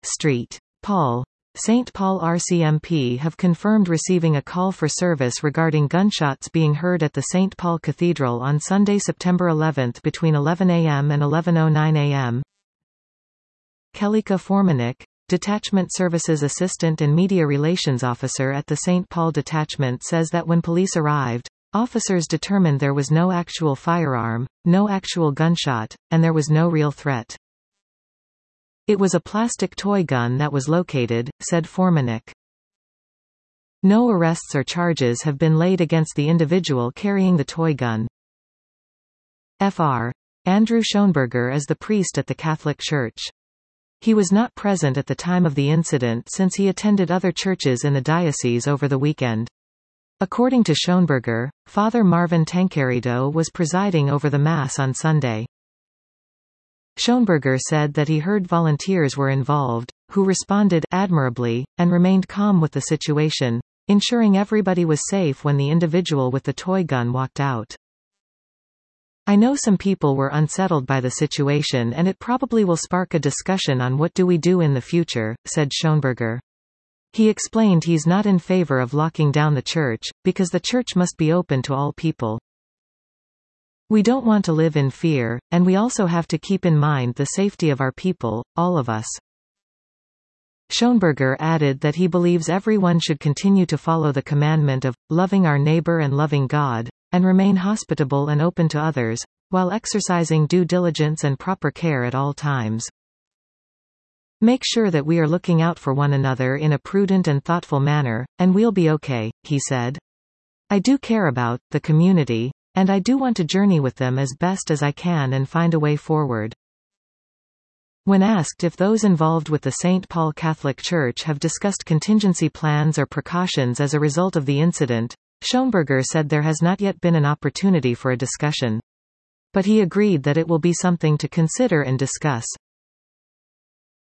St. Paul. St. Paul RCMP have confirmed receiving a call for service regarding gunshots being heard at the St. Paul Cathedral on Sunday, September 11 between 11 a.m. and 11:09 a.m. Kelika Formanek, Detachment Services Assistant and Media Relations Officer at the St. Paul Detachment, says that when police arrived, officers determined there was no actual firearm, no actual gunshot, and there was no real threat. It was a plastic toy gun that was located, said Formanek. No arrests or charges have been laid against the individual carrying the toy gun. Fr. Andrew Schoenberger is the priest at the Catholic Church. He was not present at the time of the incident since he attended other churches in the diocese over the weekend. According to Schoenberger, Father Marvin Tancarido was presiding over the Mass on Sunday. Schoenberger said that he heard volunteers were involved, who responded admirably, and remained calm with the situation, ensuring everybody was safe when the individual with the toy gun walked out. I know some people were unsettled by the situation and it probably will spark a discussion on what do we do in the future, said Schoenberger. He explained he's not in favor of locking down the church, because the church must be open to all people. We don't want to live in fear, and we also have to keep in mind the safety of our people, all of us. Schoenberger added that he believes everyone should continue to follow the commandment of loving our neighbor and loving God, and remain hospitable and open to others, while exercising due diligence and proper care at all times. Make sure that we are looking out for one another in a prudent and thoughtful manner, and we'll be okay, he said. I do care about the community, and I do want to journey with them as best as I can and find a way forward. When asked if those involved with the St. Paul Catholic Church have discussed contingency plans or precautions as a result of the incident, Schoenberger said there has not yet been an opportunity for a discussion. But he agreed that it will be something to consider and discuss.